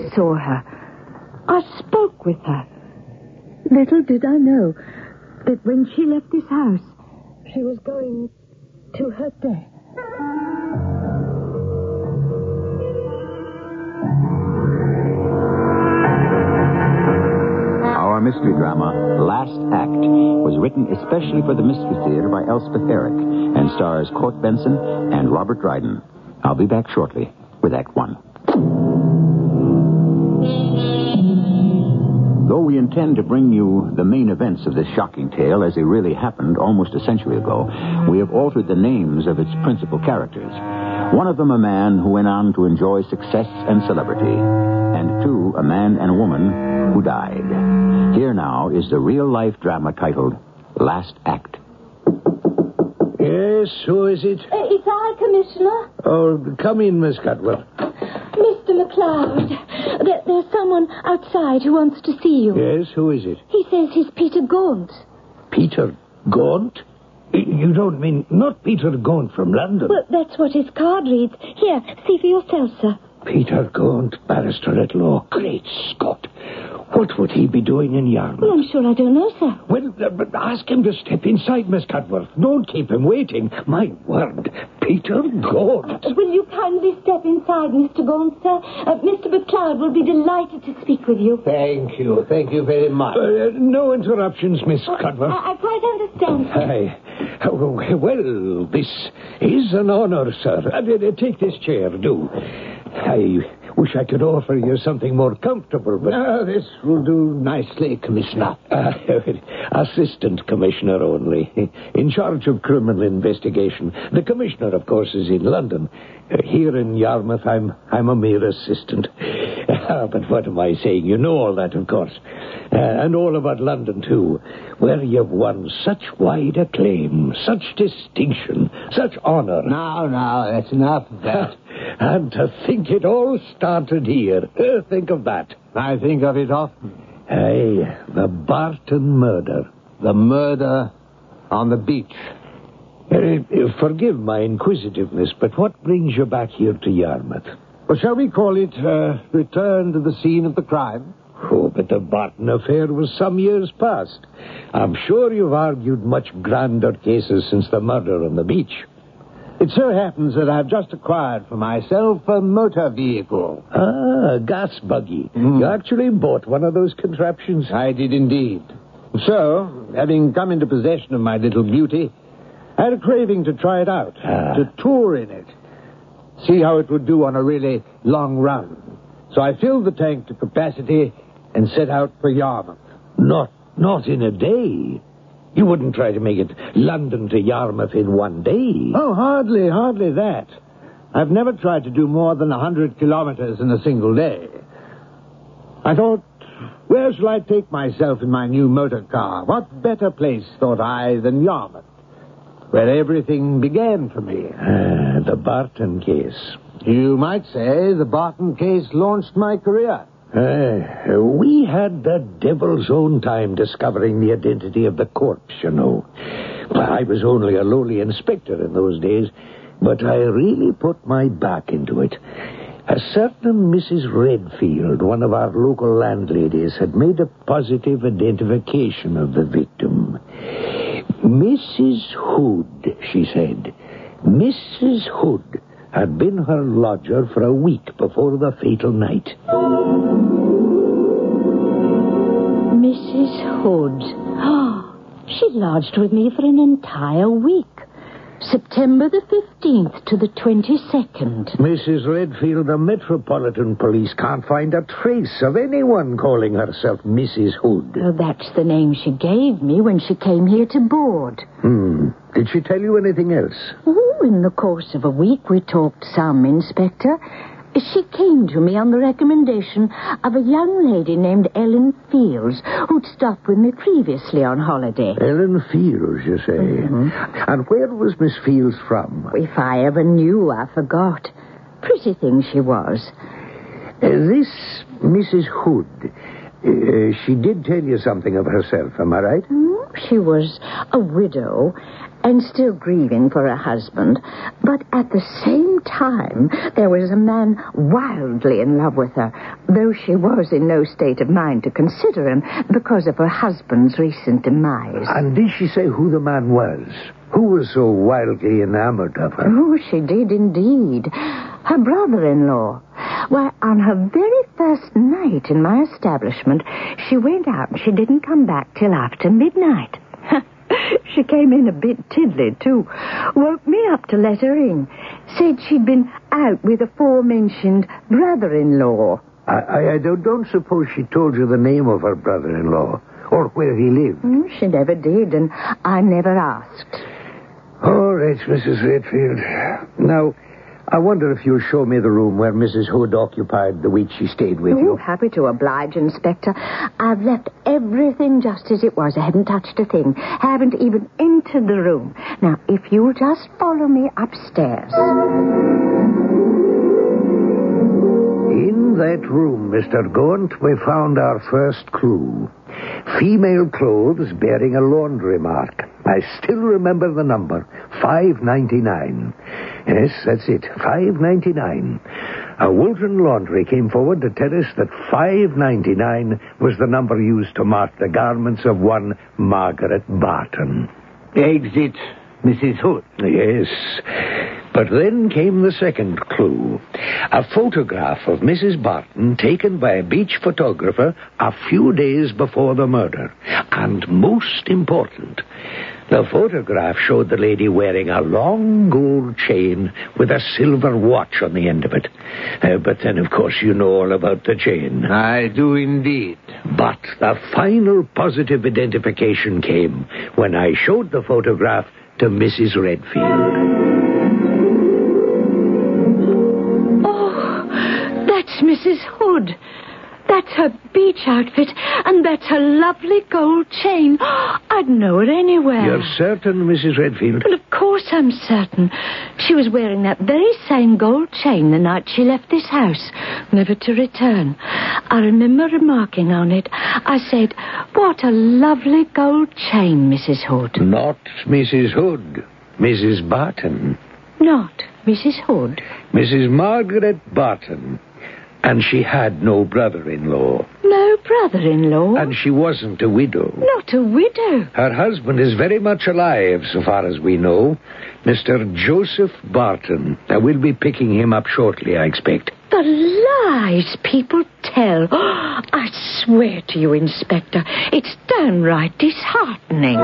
saw her. I spoke with her. Little did I know that when she left this house, she was going to her death. Our mystery drama, Last Act, was written especially for the Mystery Theater by Elspeth Eric and stars Court Benson and Robert Dryden. I'll be back shortly with Act One. Though we intend to bring you the main events of this shocking tale as they really happened almost a century ago, we have altered the names of its principal characters. One of them a man who went on to enjoy success and celebrity, and two, a man and a woman who died. Here now is the real-life drama titled Last Act. Yes, who is it? It's I, Commissioner. Oh, come in, Miss Cutler. Mr. McLeod. There's someone outside who wants to see you. Yes, who is it? He says he's Peter Gaunt. Peter Gaunt? You don't mean not Peter Gaunt from London? Well, that's what his card reads. Here, see for yourself, sir. Peter Gaunt, barrister at law. Great Scott. What would he be doing in Yarmouth? Well, I'm sure I don't know, sir. Well, ask him to step inside, Miss Cudworth. Don't keep him waiting. My word, Peter Gaunt. Will you kindly step inside, Mr. Gaunt, sir? Mr. McLeod will be delighted to speak with you. Thank you. Thank you very much. No interruptions, Miss Cudworth. I quite understand, sir. Well, this is an honor, sir. Take this chair, do. I wish I could offer you something more comfortable, but... this will do nicely, Commissioner. Assistant Commissioner only. In charge of criminal investigation. The Commissioner, of course, is in London. Here in Yarmouth, I'm a mere assistant. But what am I saying? You know all that, of course. And all about London, too, where you've won such wide acclaim, such distinction, such honor. Now, that's enough of that. And to think it all started here. Think of that. I think of it often. Aye, the Barton murder. The murder on the beach. Forgive my inquisitiveness, but what brings you back here to Yarmouth? Well, shall we call it return to the scene of the crime? Oh, but the Barton affair was some years past. I'm sure you've argued much grander cases since the murder on the beach. It so happens that I've just acquired for myself a motor vehicle. Ah, a gas buggy. You actually bought one of those contraptions? I did indeed. So, having come into possession of my little beauty, I had a craving to try it out, to tour in it, see how it would do on a really long run. So I filled the tank to capacity and set out for Yarmouth. Not in a day. You wouldn't try to make it London to Yarmouth in one day. Oh, hardly that. I've never tried to do more than 100 kilometers in a single day. I thought, where shall I take myself in my new motor car? What better place, thought I, than Yarmouth, where everything began for me. The Barton case. You might say the Barton case launched my career. We had the devil's own time discovering the identity of the corpse, you know. I was only a lowly inspector in those days, but I really put my back into it. A certain Mrs. Redfield, one of our local landladies, had made a positive identification of the victim. Mrs. Hood, she said. Mrs. Hood had been her lodger for a week before the fatal night. Mrs. Hood. Oh, she lodged with me for an entire week. September the 15th to the 22nd. Mrs. Redfield, the Metropolitan Police can't find a trace of anyone calling herself Mrs. Hood. Well, that's the name she gave me when she came here to board. Did she tell you anything else? Oh, in the course of a week we talked some, Inspector. She came to me on the recommendation of a young lady named Ellen Fields, who'd stopped with me previously on holiday. Ellen Fields, you say? Mm-hmm. And where was Miss Fields from? If I ever knew, I forgot. Pretty thing she was. This Mrs. Hood, she did tell you something of herself, am I right? She was a widow, and still grieving for her husband. But at the same time, there was a man wildly in love with her, though she was in no state of mind to consider him because of her husband's recent demise. And did she say who the man was? Who was so wildly enamored of her? Oh, she did indeed. Her brother-in-law. Why, on her very first night in my establishment, she went out and she didn't come back till after midnight. She came in a bit tiddly, too. Woke me up to let her in. Said she'd been out with aforementioned brother-in-law. I don't suppose she told you the name of her brother-in-law or where he lived. She never did, and I never asked. All right, Mrs. Redfield. Now, I wonder if you'll show me the room where Mrs. Hood occupied the week she stayed with you. Happy to oblige, Inspector. I've left everything just as it was. I haven't touched a thing. Haven't even entered the room. Now, if you'll just follow me upstairs. In that room, Mr. Gaunt, we found our first clue. Female clothes bearing a laundry mark. I still remember the number, 599. Yes, that's it, 599. A Woolton Laundry came forward to tell us that 599 was the number used to mark the garments of one Margaret Barton. Exit, Mrs. Hood. Yes. But then came the second clue. A photograph of Mrs. Barton taken by a beach photographer a few days before the murder. And most important, the photograph showed the lady wearing a long gold chain with a silver watch on the end of it. But then, of course, you know all about the chain. I do indeed. But the final positive identification came when I showed the photograph to Mrs. Redfield. That's Mrs. Hood. That's her beach outfit, and that's her lovely gold chain. I'd know it anywhere. You're certain, Mrs. Redfield? Well, of course I'm certain. She was wearing that very same gold chain the night she left this house, never to return. I remember remarking on it. I said, "What a lovely gold chain, Mrs. Hood." Not Mrs. Hood. Mrs. Barton. Not Mrs. Hood. Mrs. Margaret Barton. And she had no brother-in-law. No brother-in-law? And she wasn't a widow. Not a widow? Her husband is very much alive, so far as we know. Mr. Joseph Barton. We'll be picking him up shortly, I expect. The lies people tell. I swear to you, Inspector, it's downright disheartening.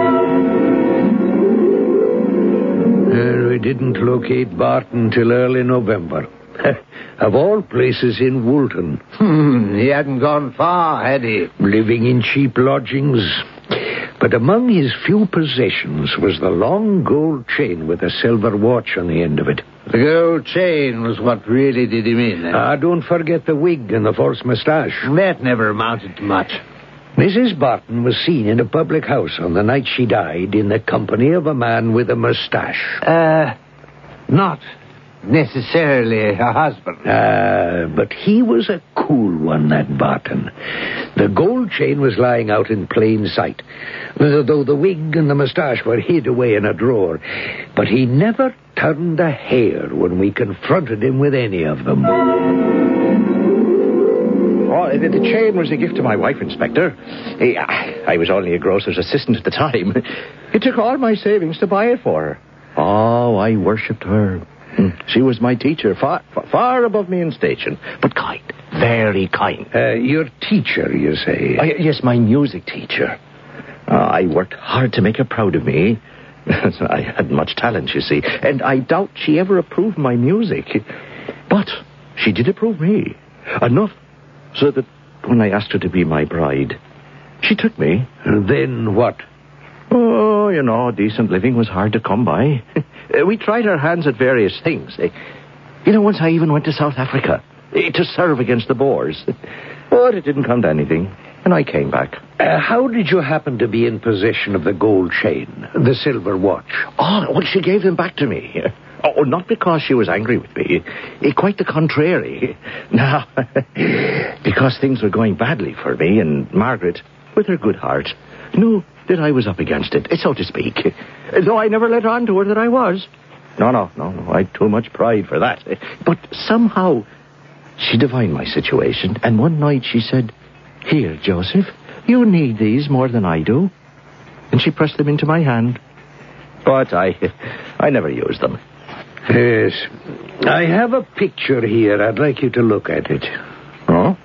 We didn't locate Barton till early November. Of all places in Woolton. He hadn't gone far, had he? Living in cheap lodgings. But among his few possessions was the long gold chain with a silver watch on the end of it. The gold chain was what really did him in. Don't forget the wig and the false moustache. That never amounted to much. Mrs. Barton was seen in a public house on the night she died in the company of a man with a moustache. Not necessarily her husband. But he was a cool one, that Barton. The gold chain was lying out in plain sight, though the wig and the moustache were hid away in a drawer. But he never turned a hair when we confronted him with any of them. Oh, the chain was a gift to my wife, Inspector. I was only a grocer's assistant at the time. It took all my savings to buy it for her. Oh, I worshipped her. She was my teacher, far above me in station, but kind, very kind. Your teacher, you say? Yes, my music teacher. I worked hard to make her proud of me. I had much talent, you see, and I doubt she ever approved my music. But she did approve me, enough so that when I asked her to be my bride, she took me. And then what? Oh, you know, decent living was hard to come by. We tried our hands at various things. Once I even went to South Africa to serve against the Boers. But it didn't come to anything, and I came back. How did you happen to be in possession of the gold chain, the silver watch? Oh, well, she gave them back to me. Oh, not because she was angry with me. Quite the contrary. No, because things were going badly for me, and Margaret, with her good heart, knew that I was up against it, so to speak. Though I never let on to her that I was. No. I'd too much pride for that. But somehow she divined my situation, and one night she said, "Here, Joseph, you need these more than I do." And she pressed them into my hand. But I never used them. Yes. I have a picture here. I'd like you to look at it. Oh?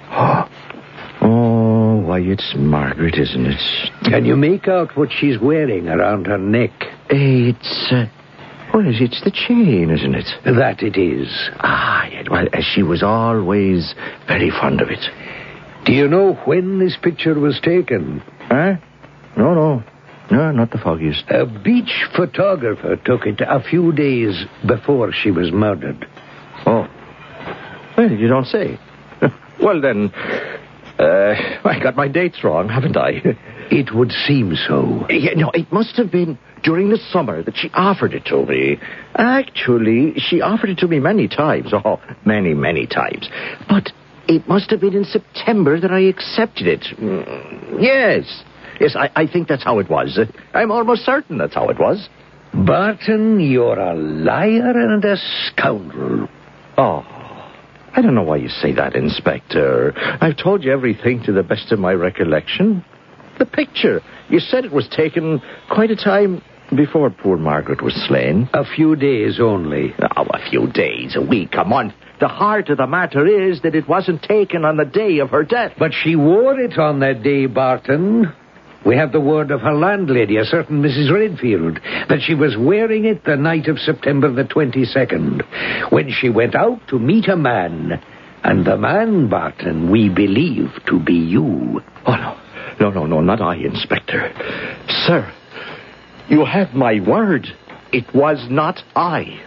Oh, why, it's Margaret, isn't it? Can you make out what she's wearing around her neck? It's the chain, isn't it? That it is. Yeah, well, she was always very fond of it. Do you know when this picture was taken? Huh? No, not the foggiest. A beach photographer took it a few days before she was murdered. Oh. Well, you don't say. Well, then, I got my dates wrong, haven't I? It would seem so. Yeah, no, it must have been during the summer that she offered it to me. Actually, she offered it to me many times. Oh, many, many times. But it must have been in September that I accepted it. Yes, I think that's how it was. I'm almost certain that's how it was. Barton, you're a liar and a scoundrel. Oh, I don't know why you say that, Inspector. I've told you everything to the best of my recollection. The picture, you said it was taken quite a time before poor Margaret was slain. A few days only. Oh, a few days, a week, a month. The heart of the matter is that it wasn't taken on the day of her death. But she wore it on that day, Barton. We have the word of her landlady, a certain Mrs. Redfield, that she was wearing it the night of September the 22nd, when she went out to meet a man. And the man, Barton, we believe to be you. Oh, no. No, not I, Inspector. Sir, you have my word. It was not I.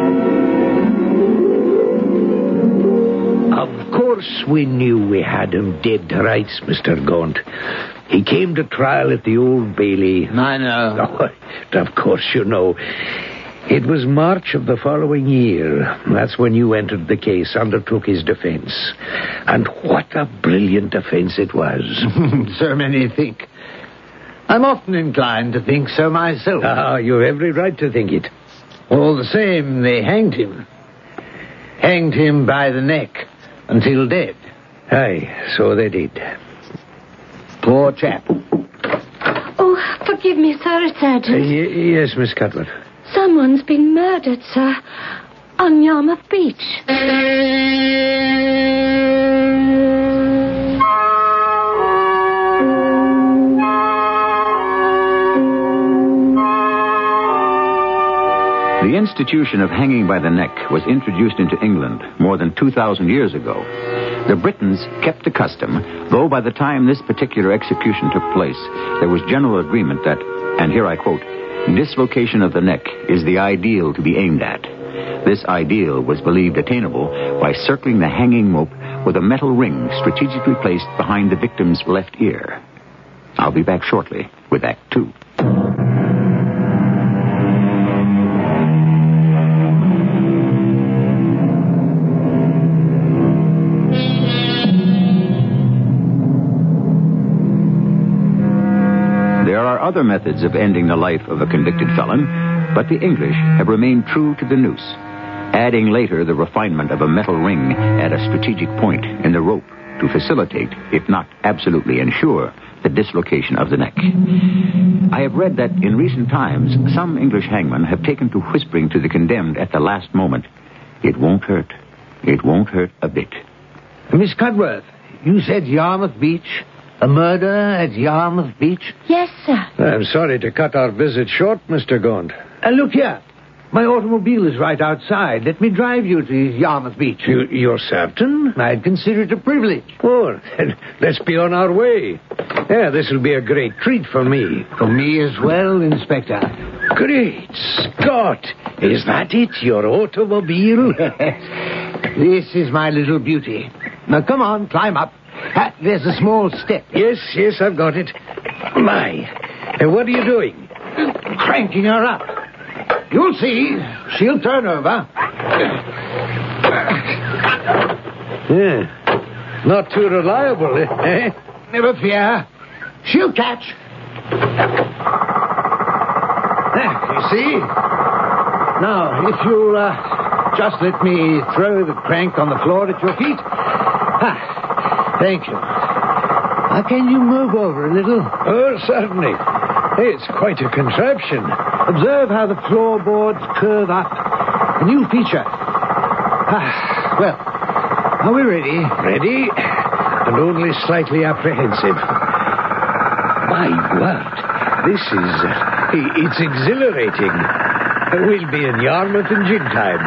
Of course we knew we had him dead to rights, Mr. Gaunt. He came to trial at the Old Bailey. I know. Oh, of course you know. It was March of the following year. That's when you entered the case, undertook his defense. And what a brilliant defense it was. So many think. I'm often inclined to think so myself. You've every right to think it. All the same, they hanged him. Hanged him by the neck until dead. Aye, so they did. Poor chap. Oh, forgive me, sir, Sergeant. Yes, Miss Cutler. Someone's been murdered, sir, on Yarmouth Beach. The institution of hanging by the neck was introduced into England more than 2,000 years ago. The Britons kept the custom, though by the time this particular execution took place, there was general agreement that, and here I quote, dislocation of the neck is the ideal to be aimed at. This ideal was believed attainable by circling the hanging mope with a metal ring strategically placed behind the victim's left ear. I'll be back shortly with Act 2. Other methods of ending the life of a convicted felon, but the English have remained true to the noose, adding later the refinement of a metal ring at a strategic point in the rope to facilitate, if not absolutely ensure, the dislocation of the neck. I have read that in recent times, some English hangmen have taken to whispering to the condemned at the last moment, "It won't hurt. It won't hurt a bit." Miss Cudworth, you said Yarmouth Beach? A murder at Yarmouth Beach? Yes, sir. I'm sorry to cut our visit short, Mr. Gaunt. Look here. My automobile is right outside. Let me drive you to Yarmouth Beach. You're certain? I'd consider it a privilege. Oh, then let's be on our way. Yeah, this will be a great treat for me. For me as well, Inspector. Great Scott! Is that it, your automobile? This is my little beauty. Now, come on, climb up. There's a small step. Yes, I've got it. My, what are you doing? Cranking her up. You'll see. She'll turn over. Yeah. Not too reliable, eh? Never fear. She'll catch. There, you see? Now, if you'll just let me throw the crank on the floor at your feet. Thank you. Now, can you move over a little? Oh, certainly. It's quite a contraption. Observe how the floorboards curve up. A new feature. Well, are we ready? Ready, and only slightly apprehensive. My word, this is... it's exhilarating. We'll be in Yarmouth in gin time.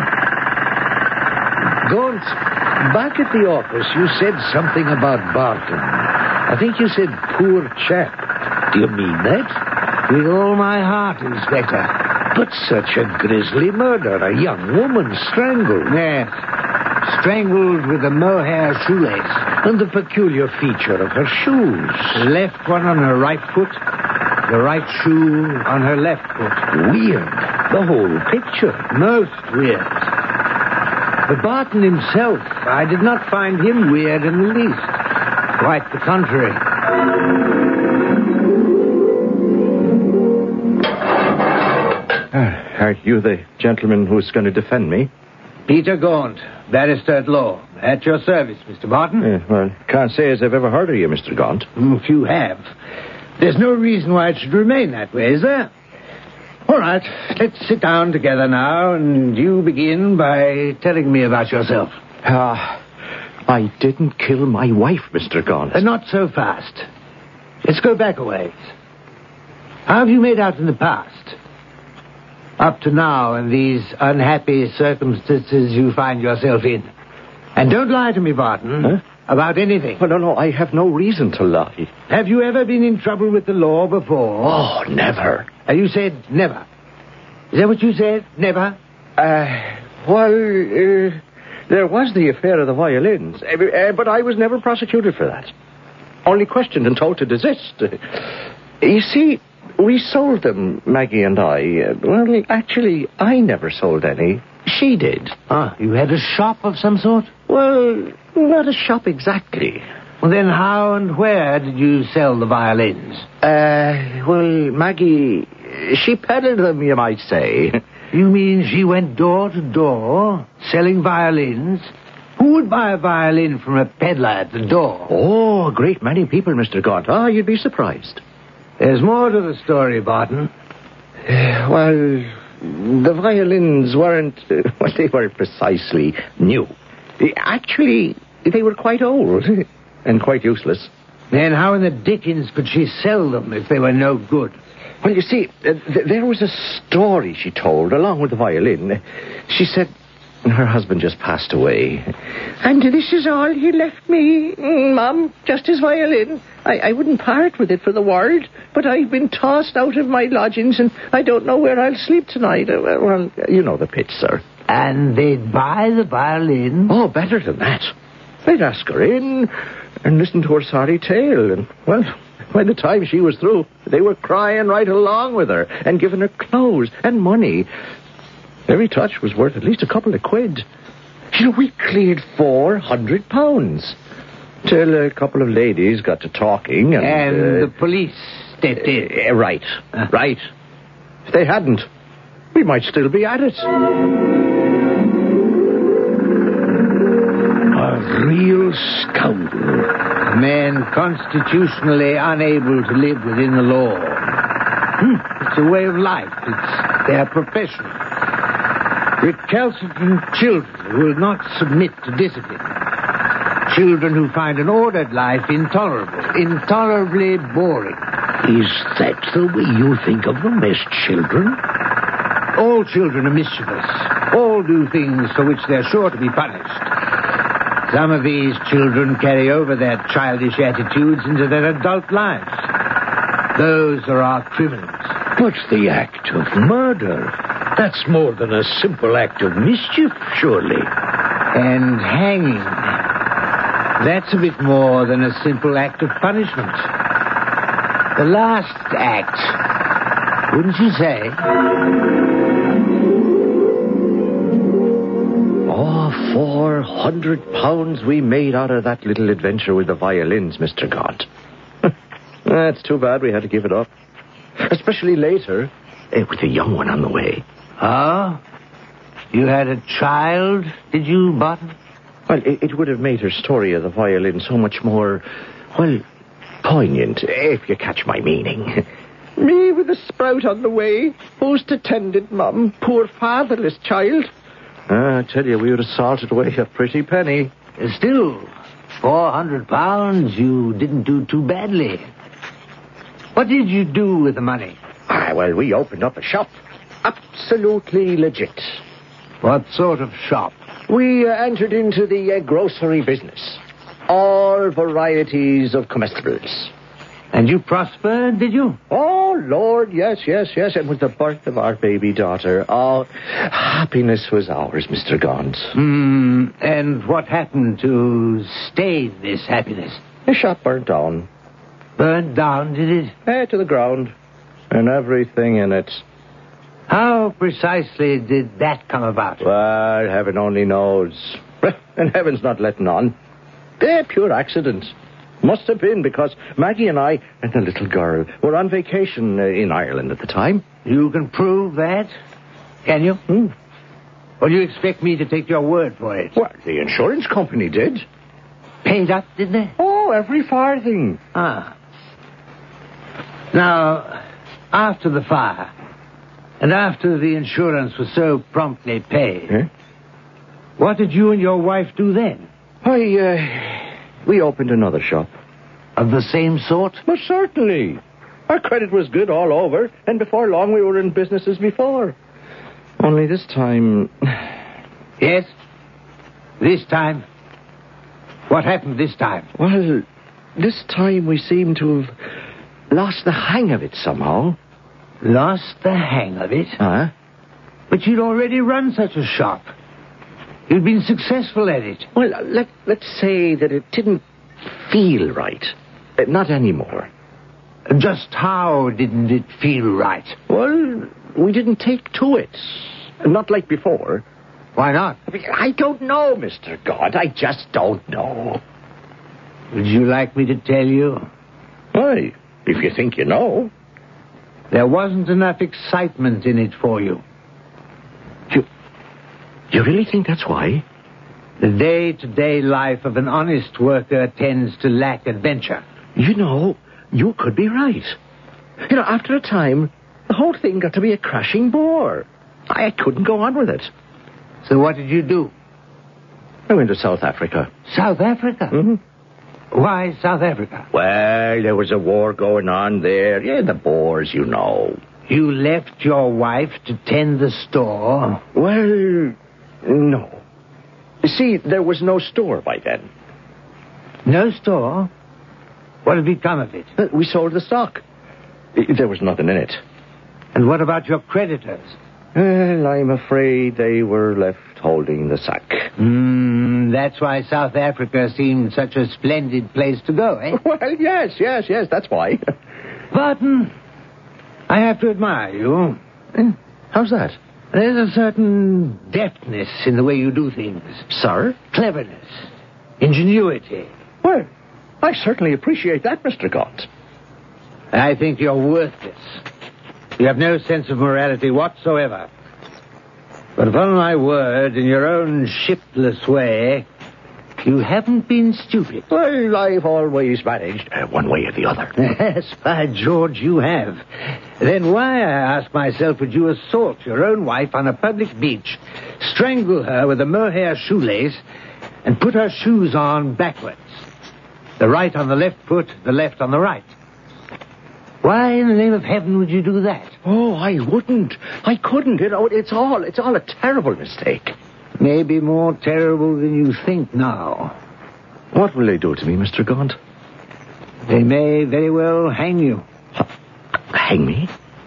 Gaunt, back at the office, you said something about Barton. I think you said poor chap. Do you mean that? With all my heart, Inspector. But such a grisly murder. A young woman strangled. Yes. Strangled with a mohair shoelace. And the peculiar feature of her shoes. The left one on her right foot. The right shoe on her left foot. Weird. The whole picture. Most weird. But Barton himself, I did not find him weird in the least. Quite the contrary. Are you the gentleman who's going to defend me? Peter Gaunt, barrister at law. At your service, Mr. Barton. Well, can't say as I've ever heard of you, Mr. Gaunt. If you have. There's no reason why it should remain that way, is there? All right, let's sit down together now, and you begin by telling me about yourself. I didn't kill my wife, Mr. Gaunt. Not so fast. Let's go back a ways. How have you made out in the past? Up to now, in these unhappy circumstances you find yourself in. And don't lie to me, Barton, about anything. Oh, no, I have no reason to lie. Have you ever been in trouble with the law before? Oh, never. You said never. Is that what you said? Never? There was the affair of the violins, but I was never prosecuted for that. Only questioned and told to desist. You see, we sold them, Maggie and I. Well, actually, I never sold any. She did. You had a shop of some sort? Well, not a shop exactly. Well, then how and where did you sell the violins? Well, Maggie, she peddled them, you might say. You mean she went door to door, selling violins? Who would buy a violin from a peddler at the door? Oh, a great many people, Mr. Gaunt. You'd be surprised. There's more to the story, Barton. Well, the violins weren't... they weren't precisely new. Actually, they were quite old and quite useless. Then how in the dickens could she sell them if they were no good? Well, you see, there was a story she told along with the violin. She said her husband just passed away. And this is all he left me, Mum, just his violin. I wouldn't part with it for the world, but I've been tossed out of my lodgings and I don't know where I'll sleep tonight. Well, you know the pitch, sir. And they'd buy the violin? Oh, better than that. They'd ask her in and listen to her sorry tale. And, well, by the time she was through, they were crying right along with her and giving her clothes and money. Every touch was worth at least a couple of quid. We cleared £400. Till a couple of ladies got to talking and the police stepped in. Right. Right. If they hadn't, we might still be at it. A real scoundrel. A man constitutionally unable to live within the law. It's a way of life. It's their profession. Recalcitrant children who will not submit to discipline. Children who find an ordered life intolerable, intolerably boring. Is that the way you think of them as children? All children are mischievous. All do things for which they're sure to be punished. Some of these children carry over their childish attitudes into their adult lives. Those are our criminals. But the act of murder, that's more than a simple act of mischief, surely. And hanging, that's a bit more than a simple act of punishment. The last act, wouldn't you say? £400 we made out of that little adventure with the violins, Mr. Gaunt. That's too bad we had to give it up. Especially later, with the young one on the way. Oh? You had a child, did you, Barton? Well, it would have made her story of the violin so much more, well, poignant, if you catch my meaning. Me with a sprout on the way. Who's to tend it, Mum? Poor fatherless child. I tell you, we would have salted away a pretty penny. Still, £400, you didn't do too badly. What did you do with the money? Well, we opened up a shop. Absolutely legit. What sort of shop? We entered into the grocery business. All varieties of comestibles. And you prospered, did you? Oh, Lord, yes. And with the birth of our baby daughter, happiness was ours, Mr. Gaunt. And what happened to stain this happiness? The shop burnt down. Burned down, did it? To the ground. And everything in it. How precisely did that come about? Well, heaven only knows. And heaven's not letting on. Pure accident. Must have been, because Maggie and I and the little girl were on vacation in Ireland at the time. You can prove that? Can you? Or do you expect me to take your word for it? Well, the insurance company did. Paid up, did they? Oh, every farthing. Now, after the fire, and after the insurance was so promptly paid, what did you and your wife do then? We opened another shop. Of the same sort? Well, certainly. Our credit was good all over, and before long we were in business as before. Only this time... Yes? This time? What happened this time? Well, this time we seem to have lost the hang of it somehow. Lost the hang of it? But you'd already run such a shop. You'd been successful at it. Well, let's say that it didn't feel right. Not anymore. Just how didn't it feel right? Well, we didn't take to it. Not like before. Why not? I don't know, Mr. God. I just don't know. Would you like me to tell you? Why, if you think you know. There wasn't enough excitement in it for you. You really think that's why? The day-to-day life of an honest worker tends to lack adventure. You know, you could be right. After a time, the whole thing got to be a crashing bore. I couldn't go on with it. So what did you do? I went to South Africa. South Africa? Mm-hmm. Why South Africa? Well, there was a war going on there. Yeah, the Boers, you know. You left your wife to tend the store? Well, no. You see, there was no store by then. No store? What had become of it? We sold the stock. There was nothing in it. And what about your creditors? Well, I'm afraid they were left holding the sack. That's why South Africa seemed such a splendid place to go, eh? Well, yes, that's why. Barton, I have to admire you. How's that? There's a certain deftness in the way you do things. Sir? Cleverness. Ingenuity. Well, I certainly appreciate that, Mr. Gaunt. I think you're worthless. You have no sense of morality whatsoever. But upon my word, in your own shiftless way, you haven't been stupid. Well, I've always managed one way or the other. Yes, by George, you have. Then why, I ask myself, would you assault your own wife on a public beach, strangle her with a mohair shoelace, and put her shoes on backwards? The right on the left foot, the left on the right. Why in the name of heaven would you do that? Oh, I wouldn't. I couldn't. It's all a terrible mistake. Maybe more terrible than you think now. What will they do to me, Mr. Gaunt? They may very well hang you. Hang me?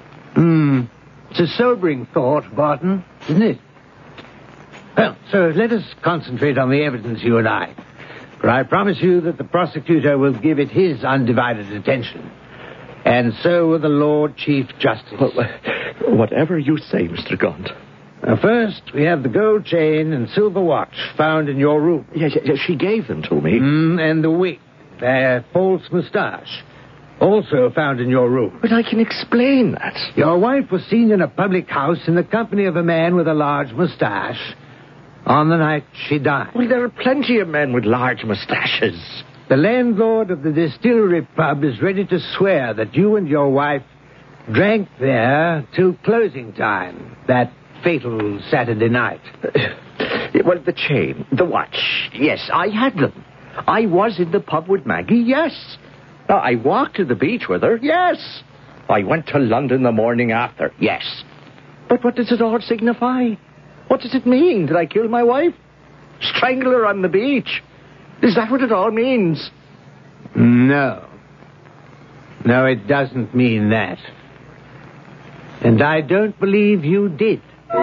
It's a sobering thought, Barton, isn't it? Well, so let us concentrate on the evidence, you and I. For I promise you that the prosecutor will give it his undivided attention. And so will the Lord Chief Justice. Whatever you say, Mr. Gaunt. Now, first, we have the gold chain and silver watch found in your room. Yes, she gave them to me. And the wig, their false moustache. also found in your room. But I can explain that. Your wife was seen in a public house in the company of a man with a large mustache on the night she died. Well, there are plenty of men with large mustaches. The landlord of the distillery pub is ready to swear that you and your wife drank there till closing time that fatal Saturday night. Well, the chain, the watch, yes, I had them. I was in the pub with Maggie, yes. I walked to the beach with her, yes. I went to London the morning after, yes. But what does it all signify? What does it mean? Did I kill my wife? Strangle her on the beach? Is that what it all means? No. No, it doesn't mean that. And I don't believe you did.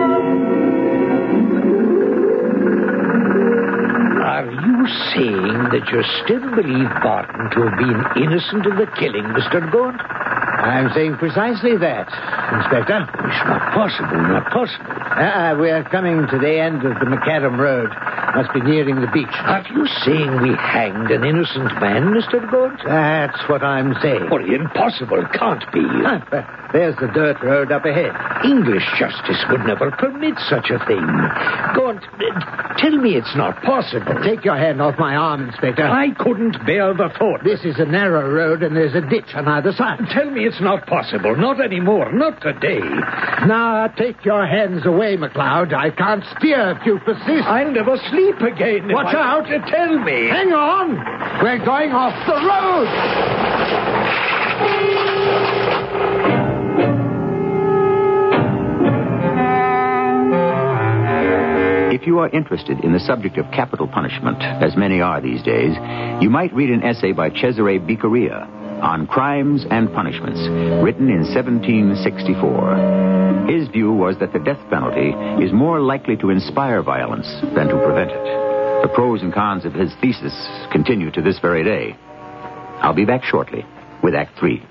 Are you saying that you still believe Barton to have been innocent of the killing, Mr. Gaunt? I'm saying precisely that, Inspector. It's not possible, not possible. We're coming to the end of the Macadam Road. Must be nearing the beach. Are you saying we hanged an innocent man, Mr. Gaunt? That's what I'm saying. Well, impossible. Can't be. There's the dirt road up ahead. English justice would never permit such a thing. Gaunt, tell me it's not possible. Take your hand off my arm, Inspector. I couldn't bear the thought. This is a narrow road and there's a ditch on either side. Tell me it's not possible. Not anymore. Not today. Now, take your hands away, McLeod. I can't steer if you persist. I'll never sleep again. Watch out. Tell me. Hang on. We're going off the road. If you are interested in the subject of capital punishment, as many are these days, you might read an essay by Cesare Beccaria on crimes and punishments, written in 1764. His view was that the death penalty is more likely to inspire violence than to prevent it. The pros and cons of his thesis continue to this very day. I'll be back shortly with Act 3.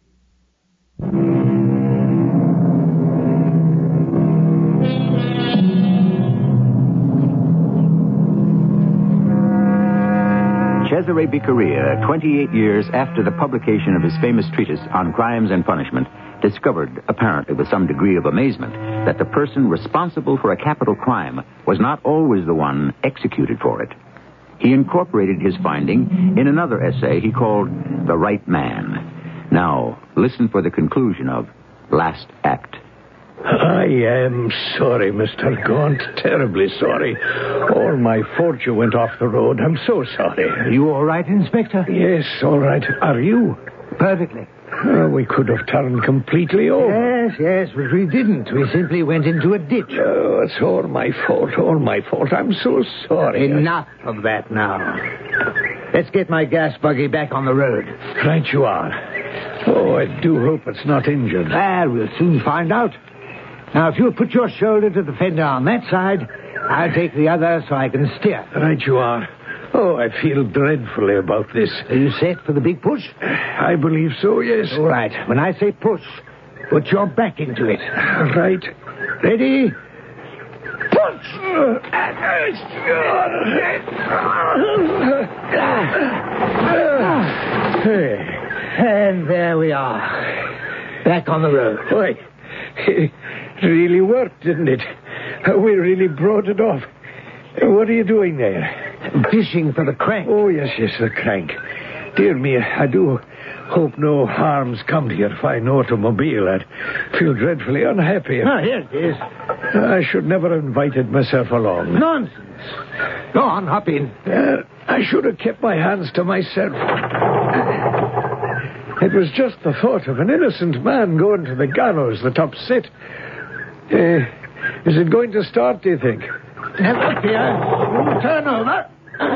Cesare Beccaria, 28 years after the publication of his famous treatise on crimes and punishment, discovered, apparently with some degree of amazement, that the person responsible for a capital crime was not always the one executed for it. He incorporated his finding in another essay he called The Right Man. Now, listen for the conclusion of Last Act. I am sorry, Mr. Gaunt. Terribly sorry. All my fortune went off the road. I'm so sorry. Are you all right, Inspector? Yes, all right. Are you? Perfectly. We could have turned completely over. Yes, but we didn't. We simply went into a ditch. Oh, it's all my fault, all my fault. I'm so sorry. Enough of that now. Let's get my gas buggy back on the road. Right you are. Oh, I do hope it's not injured. We'll soon find out. Now, if you'll put your shoulder to the fender on that side, I'll take the other so I can steer. Right you are. Oh, I feel dreadfully about this. Are you set for the big push? I believe so, yes. All right. When I say push, put your back into it. Right. Ready? Push! And there we are. Back on the road. Why, it really worked, didn't it? We really brought it off. What are you doing there? Fishing for the crank. Oh, yes, the crank. Dear me, I do hope no harm's come to your fine automobile. I'd feel dreadfully unhappy. Here it is. I should never have invited myself along. Nonsense. Go on, hop in. I should have kept my hands to myself. It was just the thought of an innocent man going to the gallows that upset. Is it going to start, do you think? Look here. Turn over.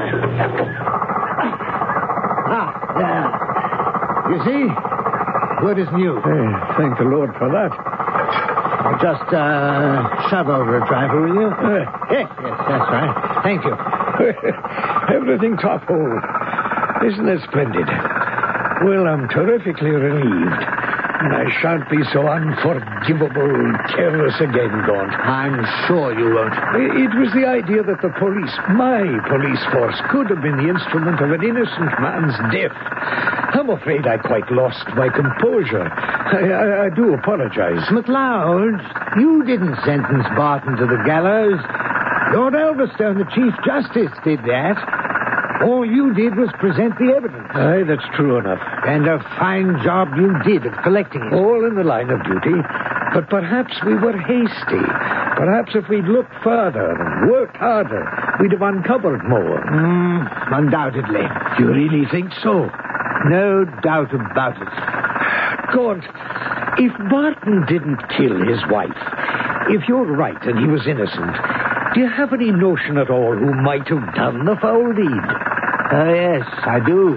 There. You see? Good as new. Thank the Lord for that. Just shove over a trifle, will you? Yes, that's right. Thank you. Everything top hole. Isn't it splendid? Well, I'm terrifically relieved. And I shan't be so unforgivable careless again, Gaunt. I'm sure you won't. It was the idea that the police, my police force, could have been the instrument of an innocent man's death I'm afraid I quite lost my composure. I do apologize. MacLeod, you didn't sentence Barton to the gallows. Lord Elverstone, the Chief Justice, did that. All you did was present the evidence. Aye, that's true enough. And a fine job you did of collecting it. All in the line of duty. But perhaps we were hasty. Perhaps if we'd looked further and worked harder, we'd have uncovered more. Undoubtedly. You really think so? No doubt about it. God, if Barton didn't kill his wife, if you're right and he was innocent, do you have any notion at all who might have done the foul deed? Yes, I do.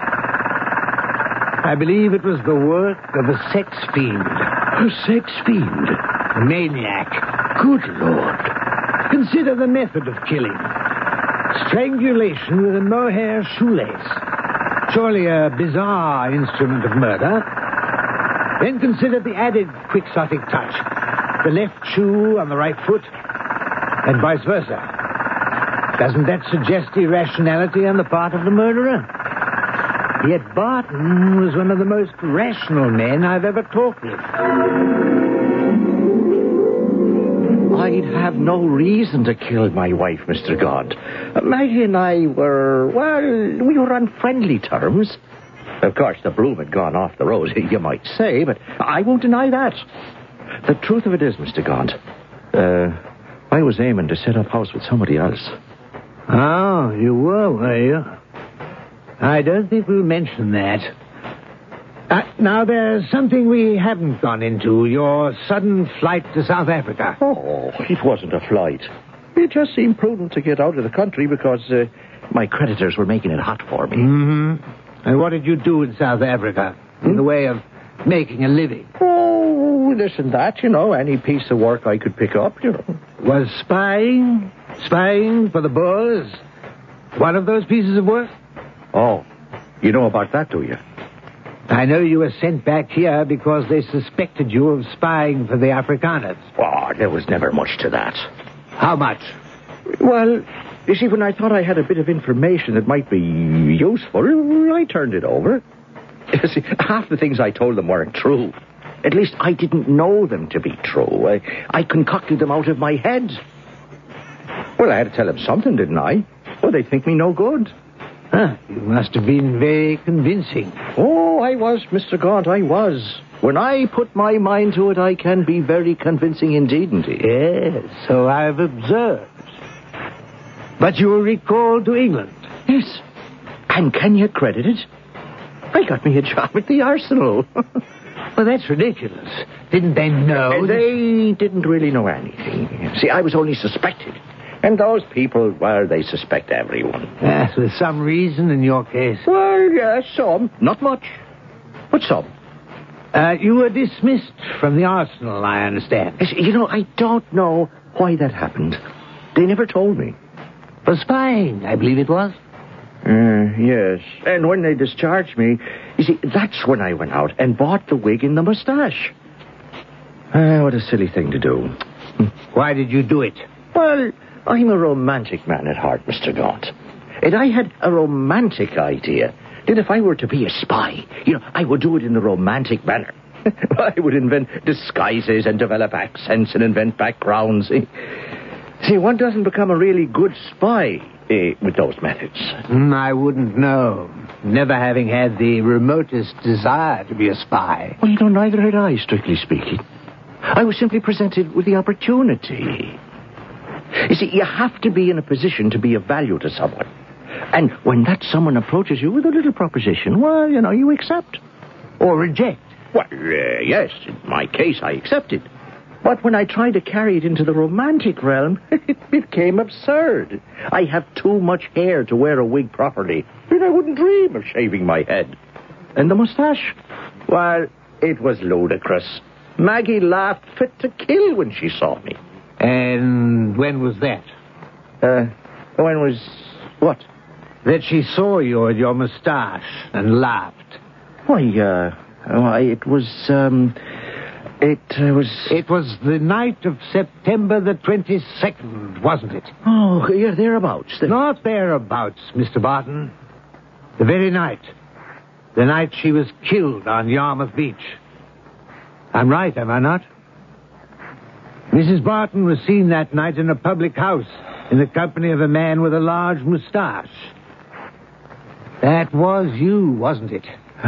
I believe it was the work of a sex fiend. A sex fiend? A maniac. Good Lord. Consider the method of killing. Strangulation with a mohair shoelace. Surely a bizarre instrument of murder. Then consider the added quixotic touch. The left shoe on the right foot, and vice versa. Doesn't that suggest irrationality on the part of the murderer? Yet Barton was one of the most rational men I've ever talked with. I'd have no reason to kill my wife, Mr. God. Maggie and I were, we were on friendly terms. Of course, the broom had gone off the road, you might say, but I won't deny that. The truth of it is, Mr. Gaunt, I was aiming to set up house with somebody else. Oh, you were you? I don't think we'll mention that. Now, there's something we haven't gone into. Your sudden flight to South Africa. Oh, it wasn't a flight. It just seemed prudent to get out of the country because my creditors were making it hot for me. Mm-hmm. And what did you do in South Africa in the way of making a living? Oh, this and that, any piece of work I could pick up, Was spying for the Boers one of those pieces of work? Oh, you know about that, do you? I know you were sent back here because they suspected you of spying for the Afrikaners. Oh, there was never much to that. How much? Well, you see, when I thought I had a bit of information that might be useful, I turned it over. You see, half the things I told them weren't true. At least I didn't know them to be true. I concocted them out of my head. Well, I had to tell them something, didn't I? Well, they'd think me no good. Huh, you must have been very convincing. Oh, I was, Mr. Gaunt, I was. When I put my mind to it, I can be very convincing indeed. Yes, so I've observed. But you were recalled to England. Yes. And can you credit it? I got me a job at the Arsenal. Well, that's ridiculous. Didn't they know? They didn't really know anything. See, I was only suspected. And those people, well, they suspect everyone. Yes, with some reason in your case. Well, yes, some. Not much. But some. You were dismissed from the Arsenal, I understand. Yes, I don't know why that happened. They never told me. For spying, I believe it was. Yes. And when they discharged me, you see, that's when I went out and bought the wig and the mustache. What a silly thing to do. Why did you do it? Well, I'm a romantic man at heart, Mr. Gaunt. And I had a romantic idea that if I were to be a spy, I would do it in the romantic manner. I would invent disguises and develop accents and invent backgrounds. See, one doesn't become a really good spy with those methods. I wouldn't know. Never having had the remotest desire to be a spy. Well, neither had I, strictly speaking. I was simply presented with the opportunity. You see, you have to be in a position to be of value to someone. And when that someone approaches you with a little proposition, well, you accept. Or reject. Well, yes, in my case, I accepted. But when I tried to carry it into the romantic realm, it became absurd. I have too much hair to wear a wig properly, and I wouldn't dream of shaving my head. And the mustache? Well, it was ludicrous. Maggie laughed fit to kill when she saw me. And when was that? When was what? That she saw you and your mustache and laughed. Why, it was... It was the night of September the 22nd, wasn't it? Oh, yeah, thereabouts. Not thereabouts, Mr. Barton. The very night. The night she was killed on Yarmouth Beach. I'm right, am I not? Mrs. Barton was seen that night in a public house in the company of a man with a large moustache. That was you, wasn't it?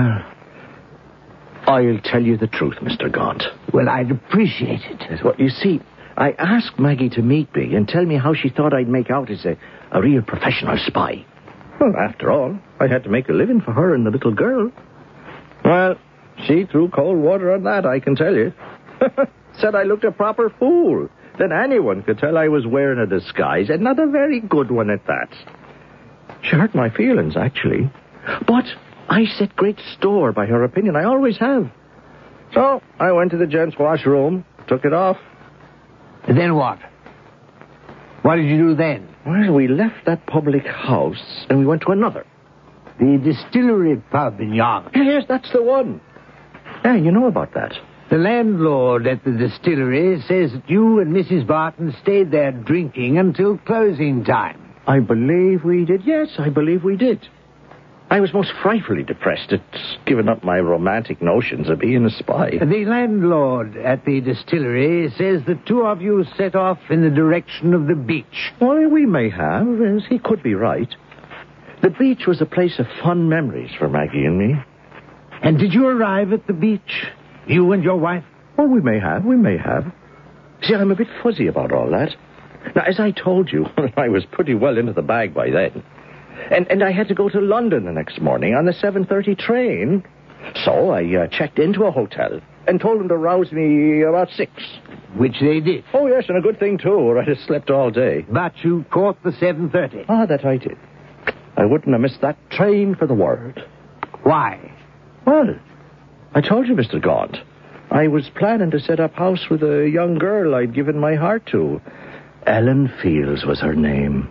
I'll tell you the truth, Mr. Gaunt. Well, I'd appreciate it. Yes, well, you see, I asked Maggie to meet me and tell me how she thought I'd make out as a real professional spy. Well, after all, I had to make a living for her and the little girl. Well, she threw cold water on that, I can tell you. Said I looked a proper fool. That anyone could tell I was wearing a disguise, and not a very good one at that. She hurt my feelings, actually. But I set great store by her opinion. I always have. So I went to the gents' washroom, took it off. And then what? What did you do then? Well, we left that public house, and we went to another. The distillery pub in Yarmouth. Yes, that's the one. Yeah, you know about that. The landlord at the distillery says that you and Mrs. Barton stayed there drinking until closing time. I believe we did. Yes, I believe we did. I was most frightfully depressed at giving up my romantic notions of being a spy. The landlord at the distillery says the two of you set off in the direction of the beach. Well, we may have. Yes, he could be right. The beach was a place of fun memories for Maggie and me. And did you arrive at the beach, you and your wife? Well, we may have. See, I'm a bit fuzzy about all that. Now, as I told you, I was pretty well into the bag by then. And I had to go to London the next morning on the 7:30 train. So I checked into a hotel and told them to rouse me about 6. Which they did. Oh, yes, and a good thing, too, or I'd have slept all day. But you caught the 7:30. Ah, that I did. I wouldn't have missed that train for the world. Why? Well, I told you, Mr. Gaunt. I was planning to set up house with a young girl I'd given my heart to. Ellen Fields was her name.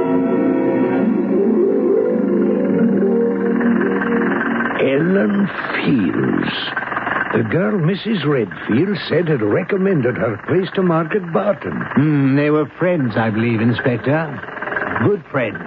Ellen Fields. The girl Mrs. Redfield said had recommended her place to Margaret Barton. They were friends, I believe, Inspector. Good friends.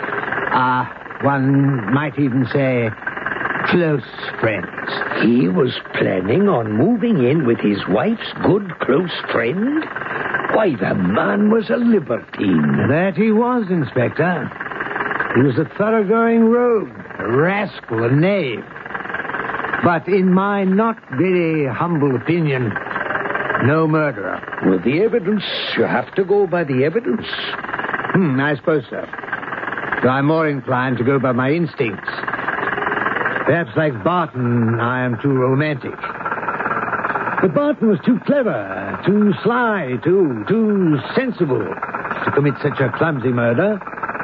One might even say close friends. He was planning on moving in with his wife's good close friend? Why, the man was a libertine. That he was, Inspector. He was a thoroughgoing rogue, a rascal, a knave. But in my not very humble opinion, no murderer. With the evidence, you have to go by the evidence. I suppose so. Though I'm more inclined to go by my instincts. Perhaps like Barton, I am too romantic. But Barton was too clever, too sly, too sensible to commit such a clumsy murder.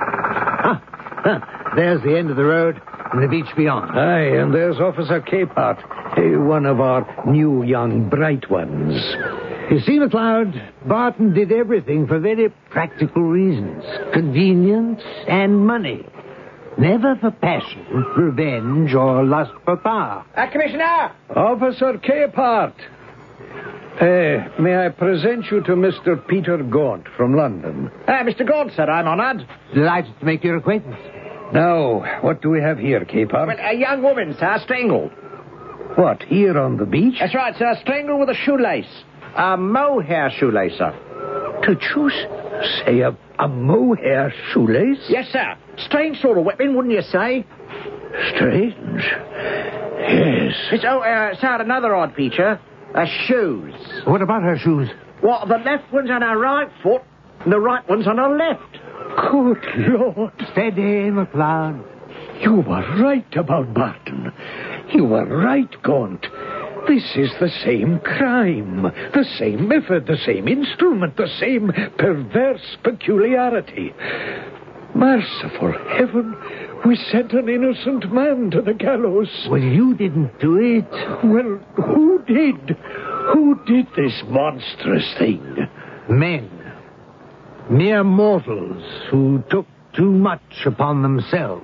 There's the end of the road and the beach beyond. Aye, and there's Officer Capehart, one of our new young bright ones. You see, MacLeod, Barton did everything for very practical reasons. Convenience and money. Never for passion, revenge, or lust for power. Commissioner! Officer Capehart. May I present you to Mr. Peter Gaunt from London? Mr. Gaunt, sir, I'm honoured. Delighted to make your acquaintance. Now, what do we have here, Capehart? Well, a young woman, sir, strangled. What, here on the beach? That's right, sir, strangled with a shoelace. A mohair shoelace, sir. To choose, say, a mohair shoelace? Yes, sir. Strange sort of weapon, wouldn't you say? Strange. Yes. Sir, another odd feature. Her shoes. What about her shoes? Well, the left one's on her right foot, and the right one's on her left. Good Lord. Steady, MacLeod. You were right about Barton. You were right, Gaunt. This is the same crime, the same method, the same instrument, the same perverse peculiarity. Merciful heaven, we sent an innocent man to the gallows. Well, you didn't do it. Well, who did? Who did this monstrous thing? Men. Mere mortals who took too much upon themselves.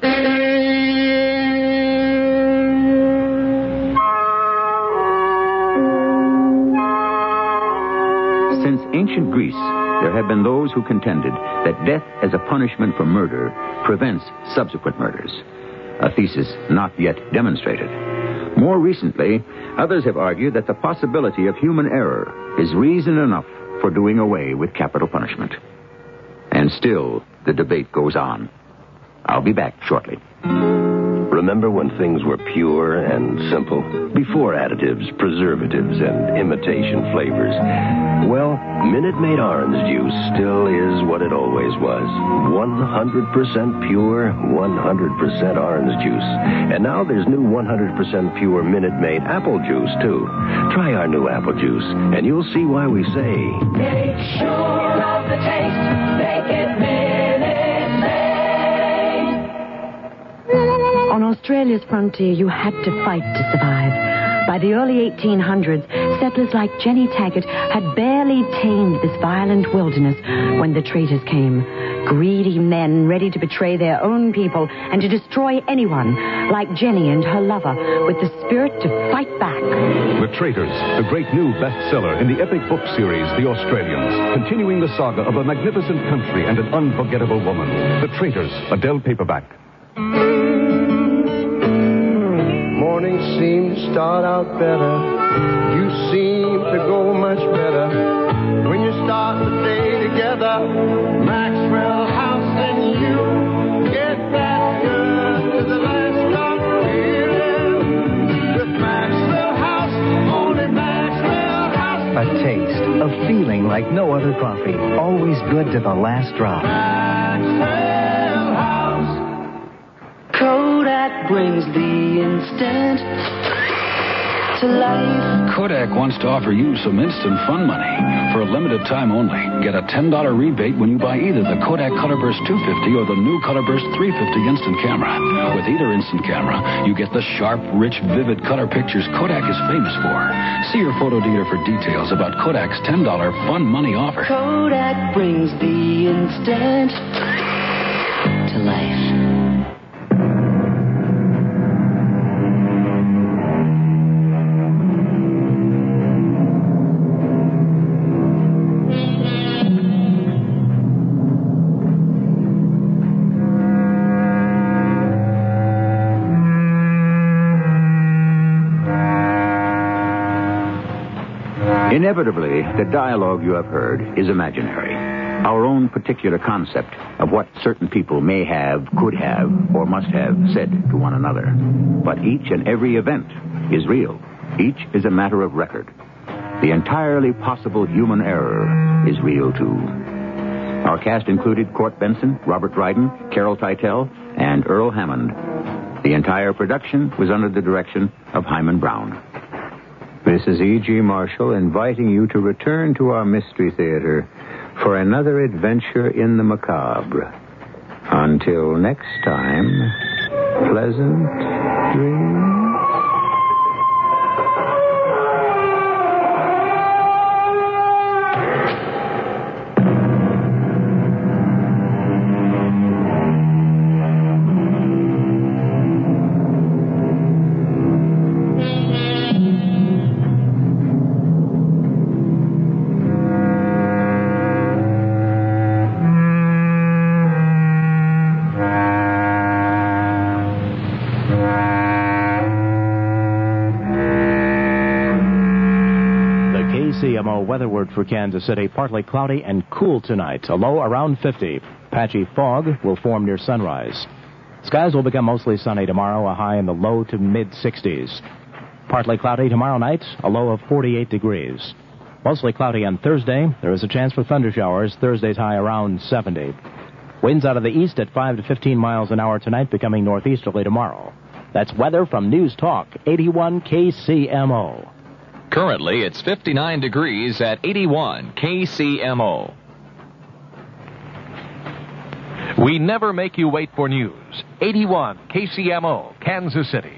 Since ancient Greece, there have been those who contended that death as a punishment for murder prevents subsequent murders. a thesis not yet demonstrated. More recently, others have argued that the possibility of human error is reason enough for doing away with capital punishment. And still, the debate goes on. I'll be back shortly. Remember when things were pure and simple? Before additives, preservatives, and imitation flavors. Well, Minute Maid orange juice still is what it always was. 100% pure, 100% orange juice. And now there's new 100% pure Minute Maid apple juice, too. Try our new apple juice, and you'll see why we say... Make sure of the taste. Make it Minute Maid. On Australia's frontier, you had to fight to survive. By the early 1800s, settlers like Jenny Taggart had barely tamed this violent wilderness when the traitors came. Greedy men ready to betray their own people and to destroy anyone, like Jenny and her lover, with the spirit to fight back. The Traitors, the great new bestseller in the epic book series, The Australians, continuing the saga of a magnificent country and an unforgettable woman. The Traitors, a Dell paperback. Mornings seem to start out better. You seem to go much better when you start the day together. Maxwell House and you get that good to the last drop feeling. With Maxwell House, only Maxwell House. A taste, a feeling like no other coffee. Always good to the last drop. Maxwell House. Kodak brings the instant to life. Kodak wants to offer you some instant fun money. For a limited time only, get a $10 rebate when you buy either the Kodak Colorburst 250 or the new Colorburst 350 instant camera. With either instant camera, you get the sharp, rich, vivid color pictures Kodak is famous for. See your photo dealer for details about Kodak's $10 fun money offer. Kodak brings the instant to life. Inevitably, the dialogue you have heard is imaginary. Our own particular concept of what certain people may have, could have, or must have said to one another. But each and every event is real. Each is a matter of record. The entirely possible human error is real, too. Our cast included Court Benson, Robert Dryden, Carol Teitel, and Earl Hammond. The entire production was under the direction of Hyman Brown. This is E.G. Marshall inviting you to return to our Mystery Theater for another adventure in the macabre. Until next time, pleasant dreams. KCMO weather word for Kansas City, partly cloudy and cool tonight. A low around 50. Patchy fog will form near sunrise. Skies will become mostly sunny tomorrow, a high in the low to mid-60s. Partly cloudy tomorrow night, a low of 48 degrees. Mostly cloudy on Thursday. There is a chance for thundershowers. Thursday's high around 70. Winds out of the east at 5 to 15 miles an hour tonight, becoming northeasterly tomorrow. That's weather from News Talk 81 KCMO. Currently, it's 59 degrees at 81 KCMO. We never make you wait for news. 81 KCMO, Kansas City.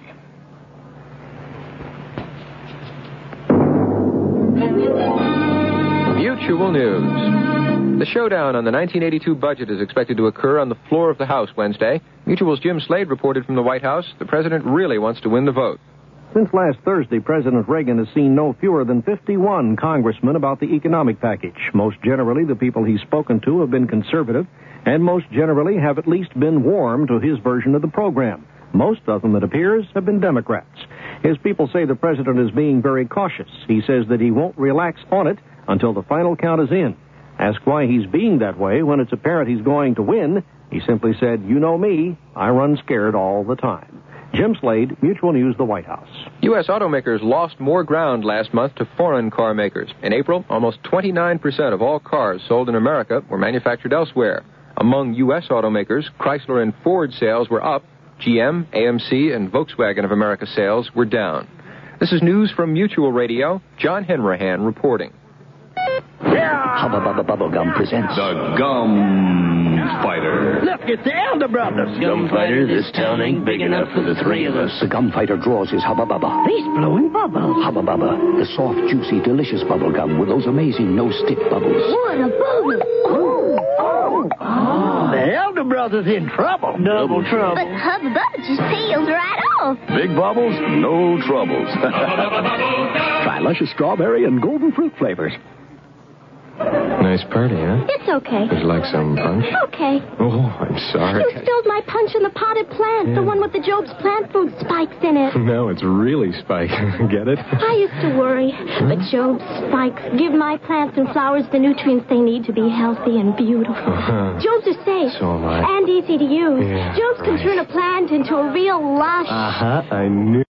Mutual News. The showdown on the 1982 budget is expected to occur on the floor of the House Wednesday. Mutual's Jim Slade reported from the White House the president really wants to win the vote. Since last Thursday, President Reagan has seen no fewer than 51 congressmen about the economic package. Most generally, the people he's spoken to have been conservative, and most generally have at least been warm to his version of the program. Most of them, it appears, have been Democrats. His people say the president is being very cautious. He says that he won't relax on it until the final count is in. Asked why he's being that way when it's apparent he's going to win, he simply said, "You know me, I run scared all the time." Jim Slade, Mutual News, the White House. U.S. automakers lost more ground last month to foreign car makers. In April, almost 29% of all cars sold in America were manufactured elsewhere. Among U.S. automakers, Chrysler and Ford sales were up. GM, AMC, and Volkswagen of America sales were down. This is news from Mutual Radio. John Henrahan reporting. Hubba Bubba Bubblegum presents The Gum Fighter. Look, it's the Elder Brothers. Gum Fighter, this town ain't big enough for the three of us. The Gum Fighter draws his Hubba Bubba. He's blowing bubbles. Hubba Bubba, the soft, juicy, delicious bubble gum with those amazing no-stick bubbles. What a bubble. Oh. The Elder Brothers in trouble. Double trouble. But Hubba Bubba just peels right off. Big bubbles, no troubles. Try luscious strawberry and golden fruit flavors. Nice party, huh? It's okay. Would you like some punch? Okay. Oh, I'm sorry. You spilled my punch in the potted plant, the one with the Job's plant food spikes in it. No, it's really spiked. Get it? I used to worry, but Job's spikes give my plants and flowers the nutrients they need to be healthy and beautiful. Job's are safe. So am I. And easy to use. Yeah, Job's can turn a plant into a real lush. I knew.